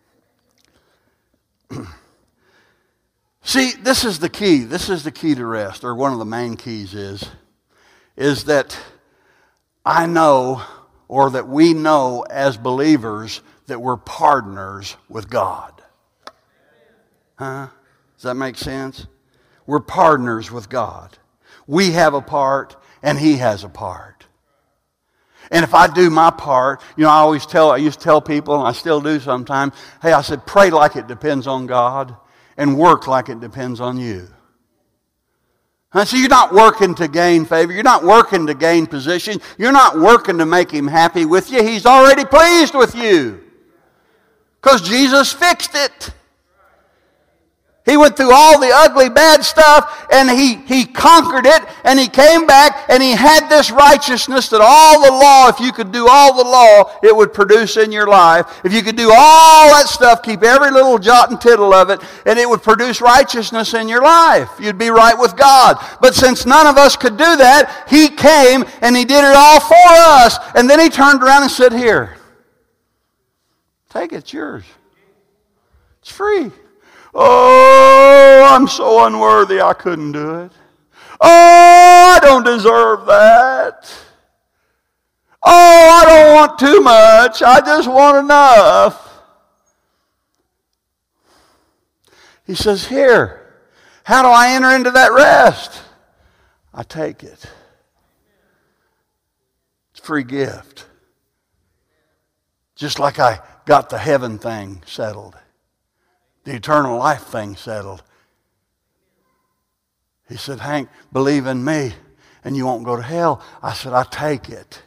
See, this is the key. This is the key to rest, or one of the main keys is, is that I know, or that we know as believers, that we're partners with God. Huh? Does that make sense? We're partners with God. We have a part, and He has a part. And if I do my part, you know, I always tell, I used to tell people, and I still do sometimes, hey, I said, pray like it depends on God, and work like it depends on you. And so you're not working to gain favor. You're not working to gain position. You're not working to make Him happy with you. He's already pleased with you. Because Jesus fixed it. He went through all the ugly, bad stuff, and he, he conquered it, and He came back, and He had this righteousness that all the law, if you could do all the law, it would produce in your life. If you could do all that stuff, keep every little jot and tittle of it, and it would produce righteousness in your life. You'd be right with God. But since none of us could do that, He came, and He did it all for us. And then He turned around and said, here, take it, it's yours. It's free. Oh, I'm so unworthy I couldn't do it. Oh, I don't deserve that. Oh, I don't want too much. I just want enough. He says, here, how do I enter into that rest? I take it. It's a free gift. Just like I got the heaven thing settled. The eternal life thing settled. He said, Hank, believe in me and you won't go to hell. I said, I take it.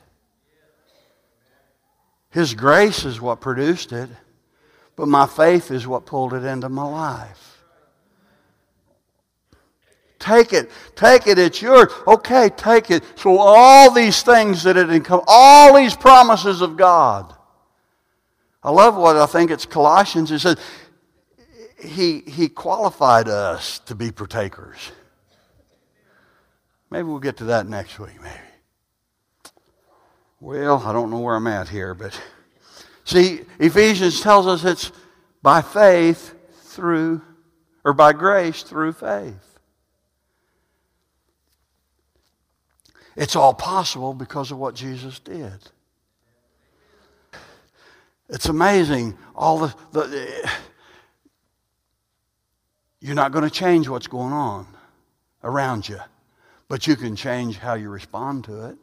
His grace is what produced it, but my faith is what pulled it into my life. Take it. Take it. It's yours. Okay, take it. So all these things that it encompasses, all these promises of God. I love what I think it's Colossians. It says, he, he qualified us to be partakers. Maybe we'll get to that next week, maybe. Well, I don't know where I'm at here, but see, Ephesians tells us it's by faith through, or by grace through faith. It's all possible because of what Jesus did. It's amazing. All the, the you're not going to change what's going on around you, but you can change how you respond to it.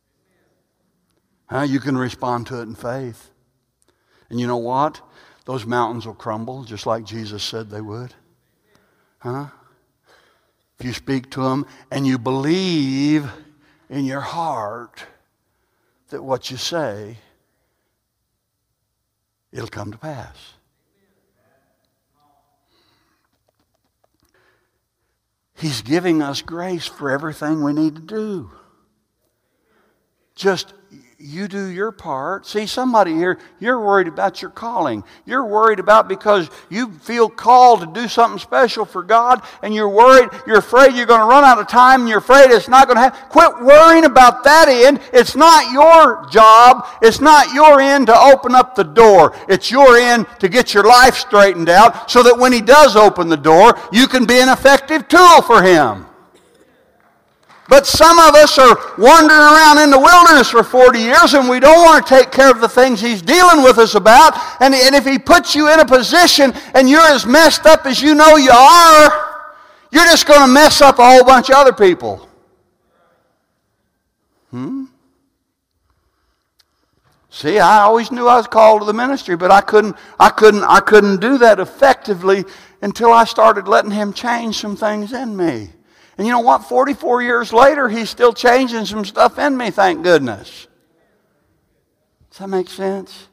Huh? You can respond to it in faith. And you know what? Those mountains will crumble just like Jesus said they would. Huh? If you speak to them and you believe in your heart that what you say, it'll come to pass. He's giving us grace for everything we need to do. Just you do your part. See, somebody here, you're worried about your calling. You're worried about because you feel called to do something special for God, and you're worried, you're afraid you're going to run out of time, and you're afraid it's not going to happen. Quit worrying about that end. It's not your job. It's not your end to open up the door. It's your end to get your life straightened out so that when He does open the door, you can be an effective tool for Him. But some of us are wandering around in the wilderness for forty years and we don't want to take care of the things He's dealing with us about. And, and if He puts you in a position and you're as messed up as you know you are, you're just going to mess up a whole bunch of other people. Hmm? See, I always knew I was called to the ministry, but I couldn't, I couldn't, I couldn't do that effectively until I started letting Him change some things in me. And you know what? forty-four years later, He's still changing some stuff in me, thank goodness. Does that make sense?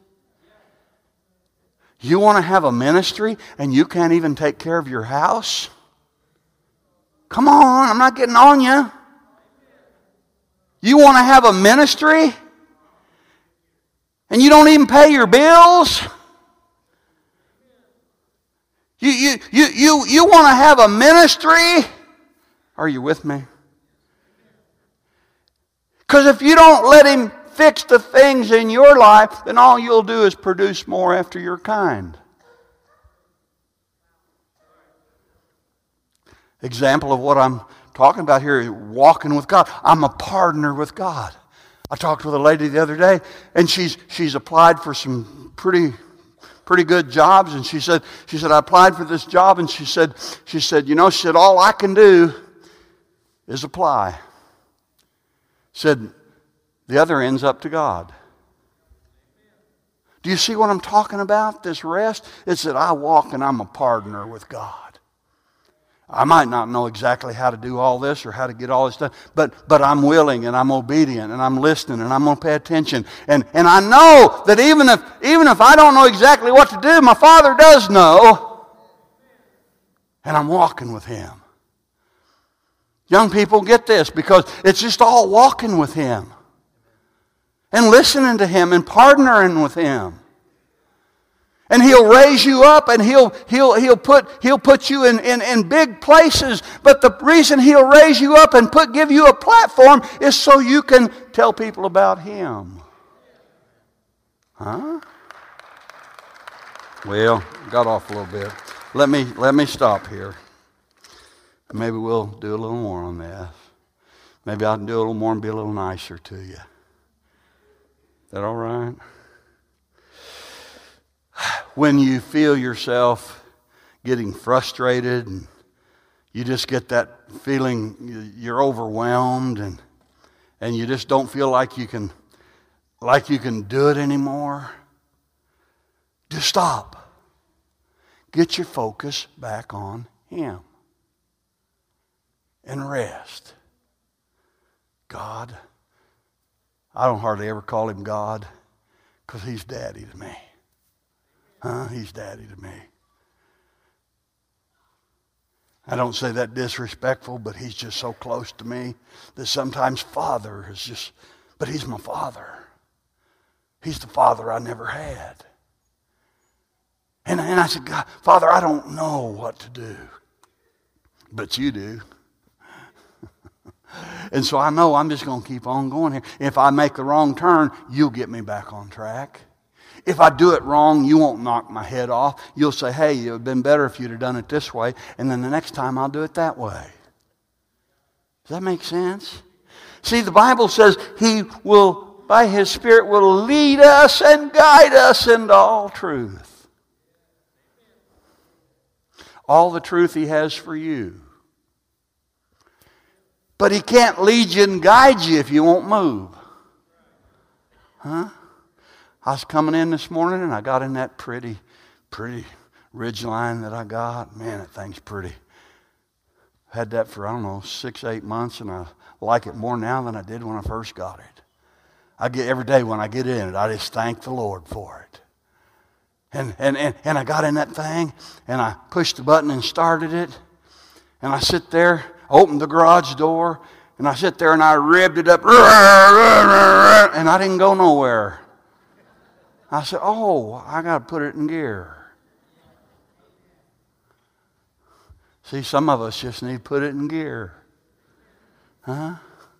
You want to have a ministry and you can't even take care of your house? Come on, I'm not getting on you. You want to have a ministry and you don't even pay your bills? You, you, you, you, you want to have a ministry? Are you with me? Because if you don't let Him fix the things in your life, then all you'll do is produce more after your kind. Example of what I'm talking about here is walking with God. I'm a partner with God. I talked with a lady the other day, and she's she's applied for some pretty pretty good jobs, and she said she said I applied for this job, and she said she said you know she said all I can do is apply. Said the other end's up to God. Do you see what I'm talking about? This rest? It's that I walk and I'm a partner with God. I might not know exactly how to do all this or how to get all this done, but, but I'm willing and I'm obedient and I'm listening and I'm going to pay attention. And, and I know that even if, even if I don't know exactly what to do, my Father does know. And I'm walking with Him. Young people, get this, because it's just all walking with Him and listening to Him and partnering with Him. And He'll raise you up and He'll He'll He'll put He'll put you in, in, in big places. But the reason He'll raise you up and put give you a platform is so you can tell people about Him. Huh? Well, got off a little bit. Let me let me stop here. Maybe we'll do a little more on this. Maybe I can do a little more and be a little nicer to you. Is that all right? When you feel yourself getting frustrated and you just get that feeling you're overwhelmed and and you just don't feel like you can like you can do it anymore, just stop. Get your focus back on Him. And rest. God, I don't hardly ever call Him God because He's Daddy to me. Huh? He's Daddy to me. I don't say that disrespectful, but He's just so close to me that sometimes Father is just, but He's my Father. He's the Father I never had. And, and I said, God, Father, I don't know what to do. But you do. And so I know I'm just going to keep on going here. If I make the wrong turn, you'll get me back on track. If I do it wrong, you won't knock my head off. You'll say, hey, it would have been better if you'd have done it this way. And then the next time I'll do it that way. Does that make sense? See, the Bible says He will, by His Spirit, will lead us and guide us into all truth. All the truth He has for you. But He can't lead you and guide you if you won't move. Huh? I was coming in this morning and I got in that pretty, pretty ridge line that I got. Man, that thing's pretty. Had that for, I don't know, six, eight months, and I like it more now than I did when I first got it. I get every day when I get in it, I just thank the Lord for it. And, and, and, and I got in that thing, and I pushed the button and started it, and I sit there, opened the garage door, and I sit there and I revved it up, and I didn't go nowhere. I said, oh, I got to put it in gear. See, some of us just need to put it in gear. Huh?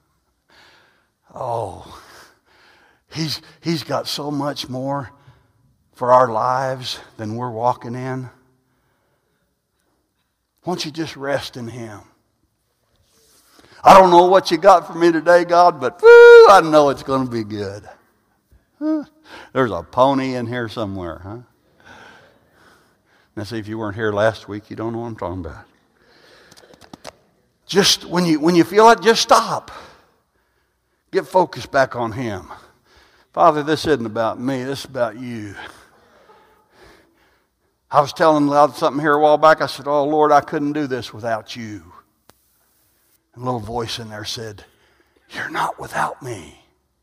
Oh, he's, he's got so much more for our lives than we're walking in. Won't you just rest in Him? I don't know what you got for me today, God, but woo, I know it's going to be good. Huh? There's a pony in here somewhere, huh? Now, see, if you weren't here last week, you don't know what I'm talking about. Just when you when you feel it, just stop. Get focused back on Him. Father, this isn't about me. This is about you. I was telling God something here a while back. I said, oh, Lord, I couldn't do this without you. And a little voice in there said, you're not without me.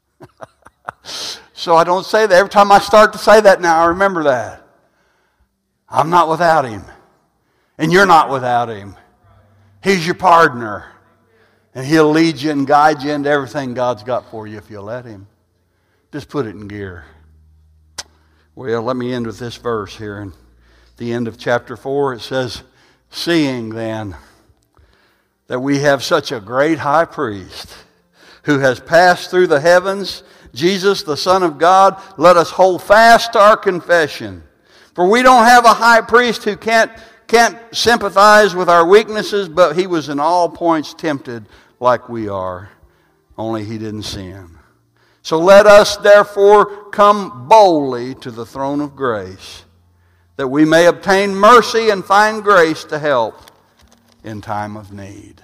So I don't say that. Every time I start to say that now, I remember that. I'm not without Him. And you're not without Him. He's your partner. And He'll lead you and guide you into everything God's got for you if you'll let Him. Just put it in gear. Well, let me end with this verse here. In the end of chapter four, it says, seeing then that we have such a great high priest who has passed through the heavens, Jesus, the Son of God, let us hold fast to our confession. For we don't have a high priest who can't, can't sympathize with our weaknesses, but He was in all points tempted like we are, only He didn't sin. So let us therefore come boldly to the throne of grace, that we may obtain mercy and find grace to help in time of need.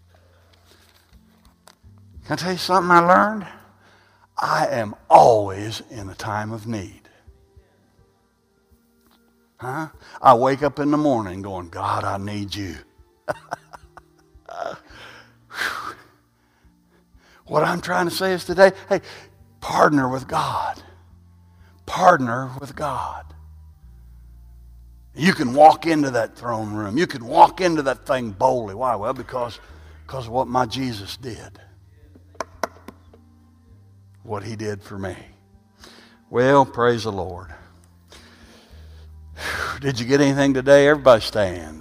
Can I tell you something I learned? I am always in a time of need. Huh? I wake up in the morning going, God, I need you. What I'm trying to say is today, hey, partner with God. Partner with God. You can walk into that throne room. You can walk into that thing boldly. Why? Well, because, because of what my Jesus did. What He did for me. Well, praise the Lord. Did you get anything today? Everybody stand.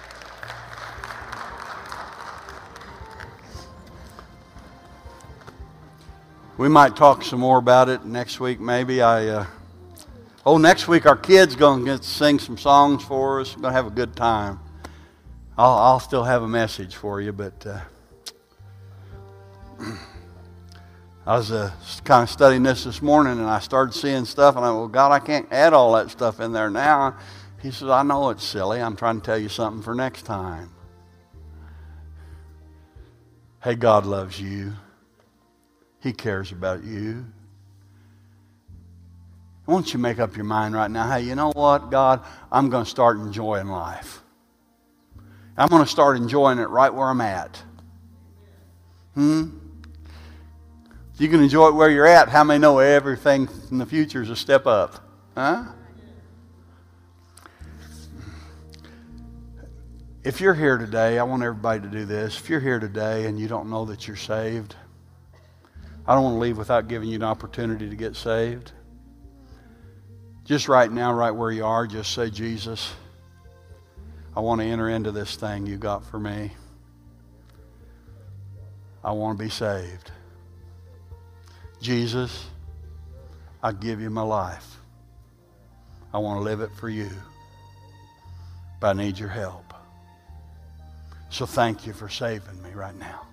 We might talk some more about it next week maybe. I uh, Oh, next week our kids going to sing some songs for us. We're going to have a good time. I'll, I'll still have a message for you, but uh, I was uh, kind of studying this this morning, and I started seeing stuff, and I went, well, God, I can't add all that stuff in there now. He says, I know it's silly. I'm trying to tell you something for next time. Hey, God loves you. He cares about you. Why don't you make up your mind right now, hey, you know what, God, I'm going to start enjoying life. I'm going to start enjoying it right where I'm at. Hmm? If you can enjoy it where you're at, how many know everything in the future is a step up? Huh? If you're here today, I want everybody to do this. If you're here today and you don't know that you're saved, I don't want to leave without giving you an opportunity to get saved. Just right now, right where you are, just say, Jesus, I want to enter into this thing you got for me. I want to be saved. Jesus, I give you my life. I want to live it for you. But I need your help. So thank you for saving me right now.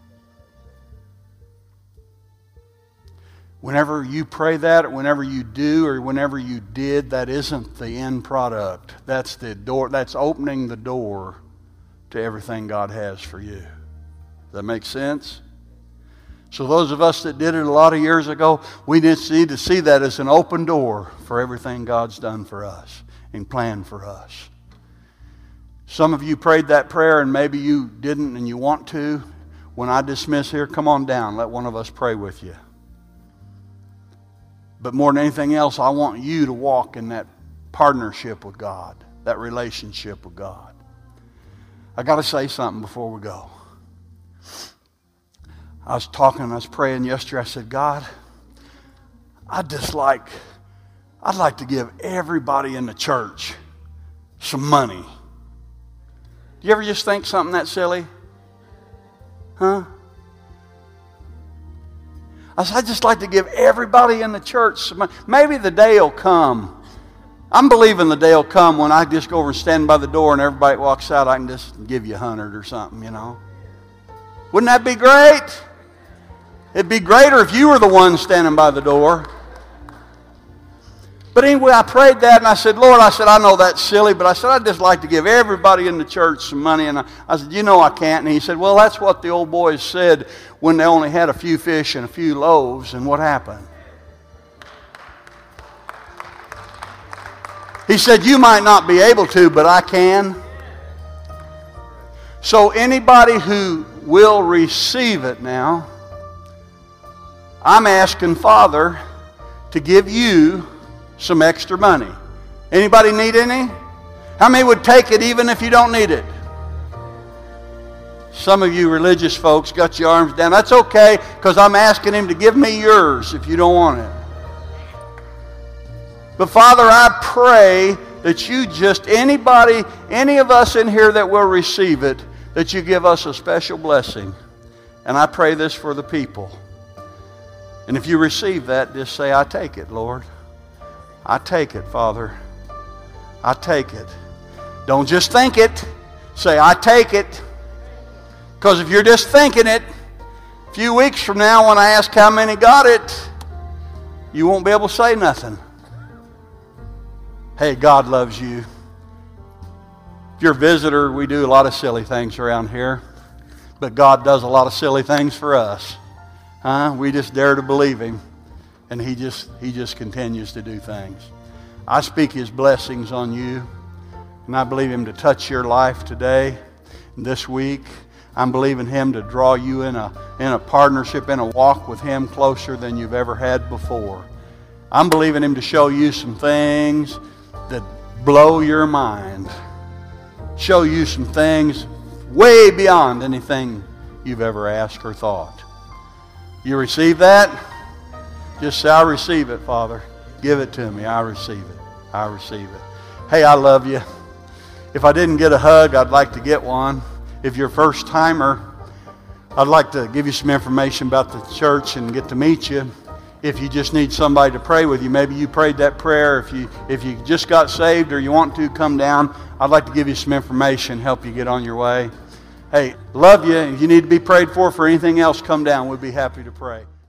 Whenever you pray that, or whenever you do, or whenever you did, that isn't the end product. That's the door. That's opening the door to everything God has for you. Does that make sense? So those of us that did it a lot of years ago, we just need to see that as an open door for everything God's done for us and planned for us. Some of you prayed that prayer and maybe you didn't and you want to. When I dismiss here, come on down. Let one of us pray with you. But more than anything else, I want you to walk in that partnership with God, that relationship with God. I got to say something before we go. I was talking, I was praying yesterday. I said, God, I'd just like, I'd like to give everybody in the church some money. Do you ever just think something that silly? Huh? I said, I'd just like to give everybody in the church some money. Maybe the day will come. I'm believing the day will come when I just go over and stand by the door and everybody walks out, I can just give you a hundred or something, you know. Wouldn't that be great? It'd be greater if you were the one standing by the door. But anyway, I prayed that and I said, Lord, I said, I know that's silly, but I said, I'd just like to give everybody in the church some money. And I, I said, you know I can't. And he said, well, that's what the old boys said when they only had a few fish and a few loaves. And what happened? He said, you might not be able to, but I can. So anybody who will receive it now, I'm asking Father to give you some extra money. Anybody need any? How many would take it even if you don't need it? Some of you religious folks got your arms down. That's okay, because I'm asking Him to give me yours if you don't want it. But Father, I pray that you just, anybody, any of us in here that will receive it, that you give us a special blessing. And I pray this for the people. And if you receive that, just say, I take it, Lord. I take it, Father. I take it. Don't just think it. Say, I take it. Because if you're just thinking it, a few weeks from now when I ask how many got it, you won't be able to say nothing. Hey, God loves you. If you're a visitor, we do a lot of silly things around here. But God does a lot of silly things for us. Huh? We just dare to believe Him. And He just, He just continues to do things. I speak His blessings on you. And I believe Him to touch your life today, this week. I'm believing Him to draw you in a, in a partnership, in a walk with Him closer than you've ever had before. I'm believing Him to show you some things that blow your mind. Show you some things way beyond anything you've ever asked or thought. You receive that? Just say, I receive it, Father. Give it to me. I receive it. I receive it. Hey, I love you. If I didn't get a hug, I'd like to get one. If you're a first timer, I'd like to give you some information about the church and get to meet you. If you just need somebody to pray with you, maybe you prayed that prayer. If you if you just got saved or you want to, come down. I'd like to give you some information, help you get on your way. Hey, love you. If you need to be prayed for for anything else, come down. We'd be happy to pray.